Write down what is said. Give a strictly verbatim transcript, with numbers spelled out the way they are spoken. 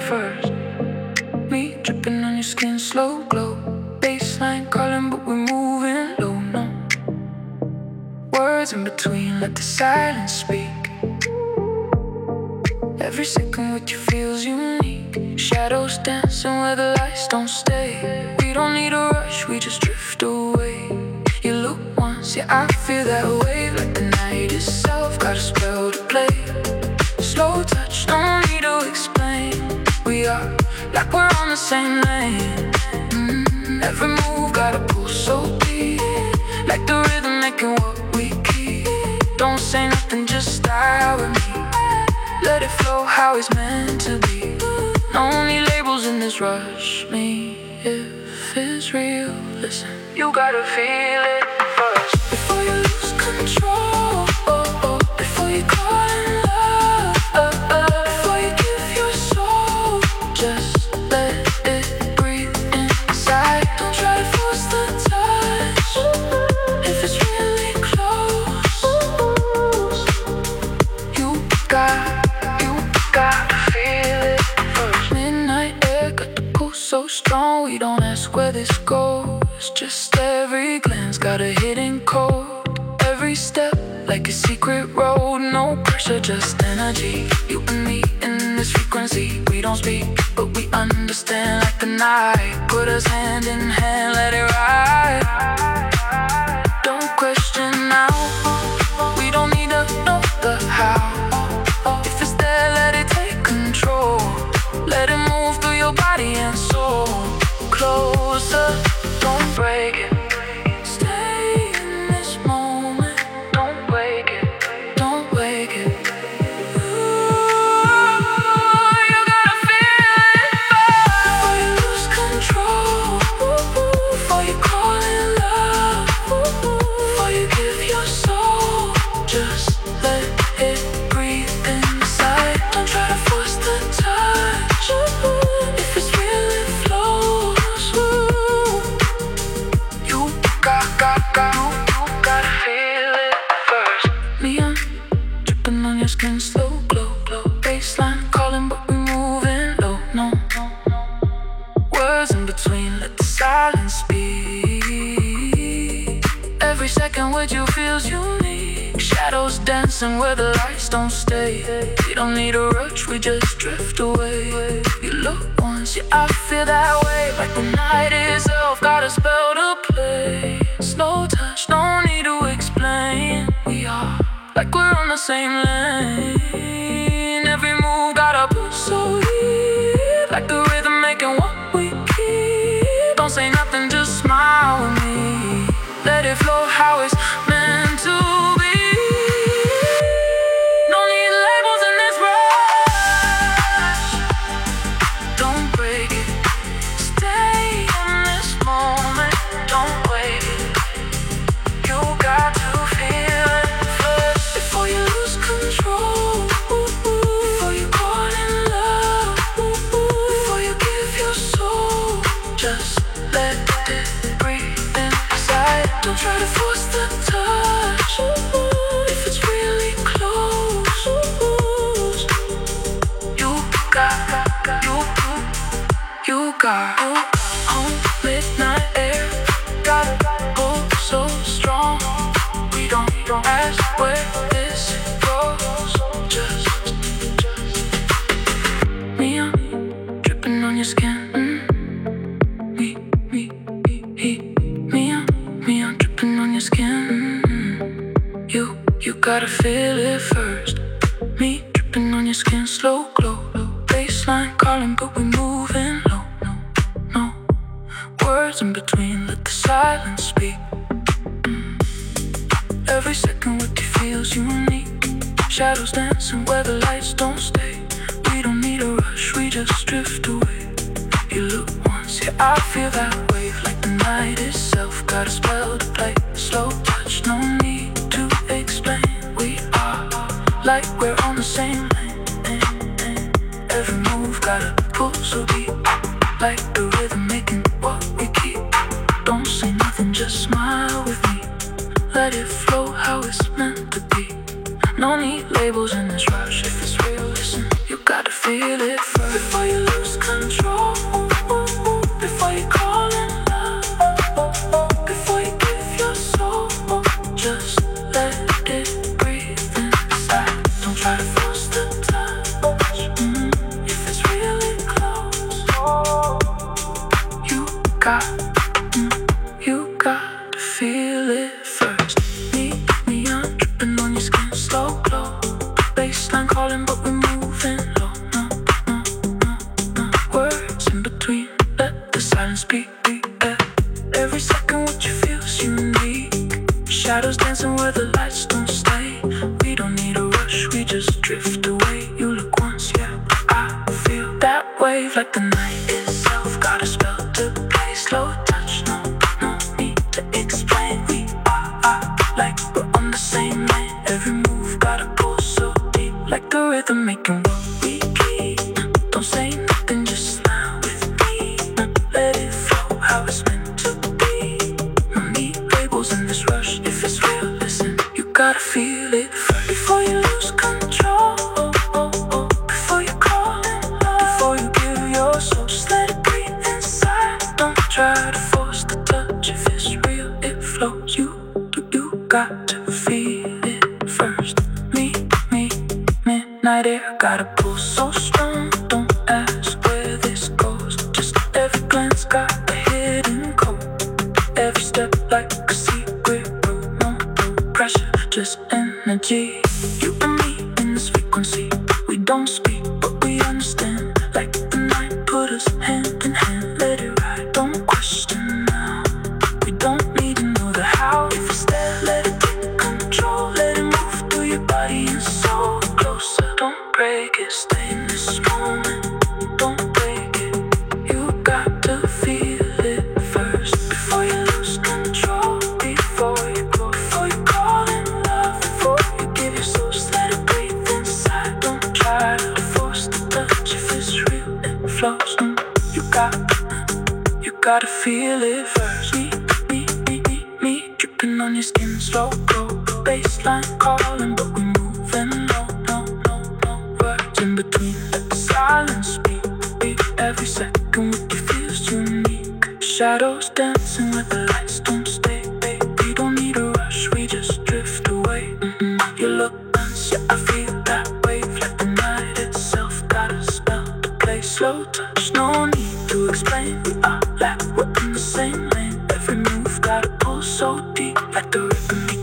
first. Me dripping on your skin, slow glow. Baseline calling, but we're moving low, no words in between, let the silence speak. Every second with you feels unique. Shadows dancing where the lights don't stay. We don't need a rush, we just drift away. You look once, yeah, I feel that wave. Like the night itself, got a spell to play. Slow touch, no need to explain. We are like we're on the same lane. mm, Every move got a pull so deep. Like the rhythm making what we keep. Don't say nothing, just style with me. Let it flow how it's meant to be. No need labels in this rush. Me, if it's real, listen, you gotta feel it first. Before you lose control, oh, oh. Before you call in love, uh, uh. Before you give your soul, just let it breathe inside. Don't try to force the touch. If it's really close, you got Gotta feel it first. Midnight air got the pulse so strong. We don't ask where this goes. Just every glance got a hidden code. Every step like a secret road. No pressure, just energy. You and me in this frequency. We don't speak, but we understand like the night. Put us hand in hand, let it ride. Don't question now. We don't need to know the how. Let it move through your body and soul. Closer, don't break it. Stay in this moment. Don't wake it, don't wake it. Ooh, you gotta feel it first. Before you lose control, before you call in love, before you give your soul, just let it breathe inside. Don't try to force the touch. If it's really flows, you got, got, got, you gotta feel it first. Me, I'm dripping on your skin, slow glow, glow. Baseline calling, but we moving low, no words in between, let the silence speak. Every second with you feels unique. Shadows dancing where the lights don't stay. We don't need a rush, we just drift away. You look once, yeah, I feel that way. Like the night itself, got a spell to play. Slow touch, no need to explain. We are like we're on the same lane. Every move got a pull so deep. Like the rhythm making what we keep. Don't say nothing, just smile with me. Let it flow how it's meant to be. Don't try to force the touch. If it's really close, you got, you, you got. Oh, midnight air, got a pull so strong. We don't, don't ask where this goes. Just, just me, I'm dripping on your skin. Mm. Me, me, me, me. Me, I'm dripping on your skin. mm-hmm. You, you gotta feel it first. Me, dripping on your skin, slow glow. Baseline calling, but we moving low. No, no words in between, let the silence speak. mm. Every second with you feels unique. Shadows dancing where the lights don't stay. We don't need a rush, we just drift away. You look once, yeah, I feel that wave. Like the night itself, got a spell to play. Slow touch, no need to explain. We are like we're on the same lane. Every move got a pull so deep. Like the rhythm making what we keep. Don't say nothing, just smile with me. Let it flow how it's meant to be. No need labels in this rush. If it's real, listen, you gotta feel it first. Before you lose got, mm, you got to feel it first. Me, me, I'm dripping on your skin, slow glow. Baseline calling, but we're moving low. No, no, no, no words in between. Let the silence speak. Yeah. Every second, what you feel's unique. Shadows dancing where the lights don't stay. We don't need a rush, we just drift away. You look once, yeah, I feel that wave like the night itself. Got a spell to play, slow touch, no, no need to explain. We are, are like we're on the same lane. Every move got a pull so deep, like the rhythm making what we keep. Don't say nothing, just smile with me. Let it flow how it's meant to be. No need labels in this rush. If it's real, listen, you gotta feel it first before you lose control. Before you call in love, before you give your soul, just let it breathe inside. Don't try to force the touch. If it's real, it flows. You, you, you got to feel it first. Me, me, midnight air, got a pull so strong. Don't ask where this goes. Just every glance got a hidden code. Every step like a secret road. No, no pressure, just energy. You and me in this frequency. We don't speak, but we understand. Like the night put us hand in hand. Let it ride, don't question now. We don't need to know the how. If it's there, let it take control. Let it move through your body and soul. Closer, don't break it. Stay in this moment, don't break it. You got to feel it first before you lose control. Before you go, before you call in love, before you give your soul, just let it breathe inside. Don't try to force the touch. If it's real, it flows. Mm, you got, you gotta feel it first. Me, me, me, me, me, dripping on your skin, slow glow. Baseline calling, but we moving low. No, no, no words in between. Let the silence speak. Beat every second with you feels unique. Shadows dancing where the lights don't stay. Baby, don't need a rush, we just drift away. Mm-mm. You look once, yeah, I feel that wave like the night itself. Got a spell to play, slow touch, no need to explain. We are like we're in the same lane. Every move got a pull so deep, like the rhythm.